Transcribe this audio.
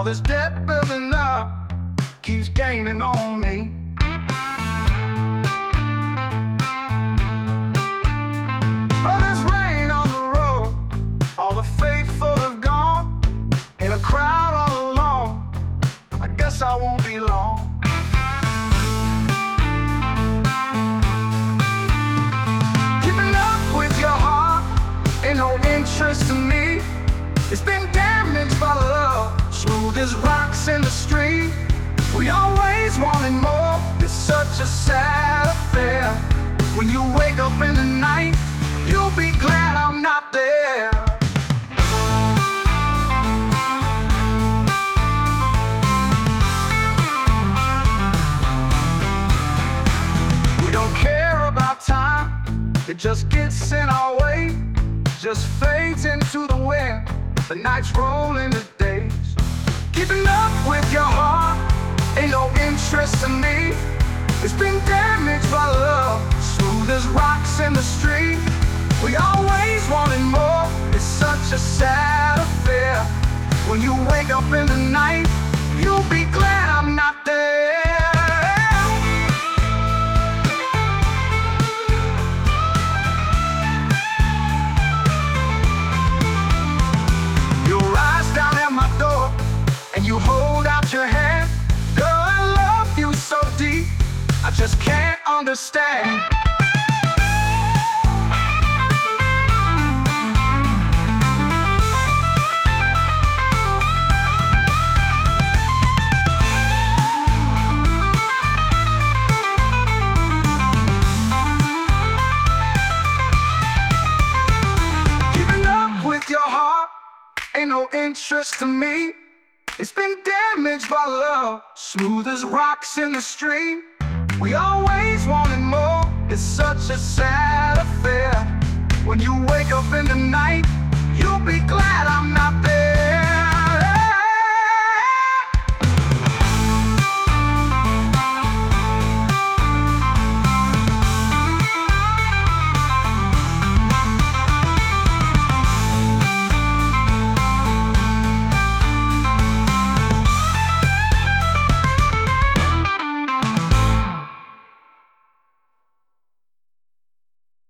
this debt building up keeps gaining on me. But there's rain on the road, all the faithful have gone, in a crowd all alone. I guess I won't be long. Keeping up with your heart ain't no interest to me. It's been damaged by love, smooth as rocks in the street. We always wanted more, it's such a sad affair. When you wake up in the night, you'll be glad I'm not there. We don't care about time, it just gets in our way. Just fades into the wind, the nights roll into days. Keeping up with your heart ain't no interest to me. It's been damaged by love, smooth as rocks in the street. We always wanted more, it's such a sad affair. When you wake up in the night, you'll be glad I'm not there. Your eyes down at my door, and you hold out your hand. Girl, I love you so deep, I just can't understand. Keeping up with your heart ain't no interest to me. It's been damaged by love, smooth as rocks in the stream. We always wanted more, it's such a sad affair. When you wake up in the night, you'll be glad I'm not there.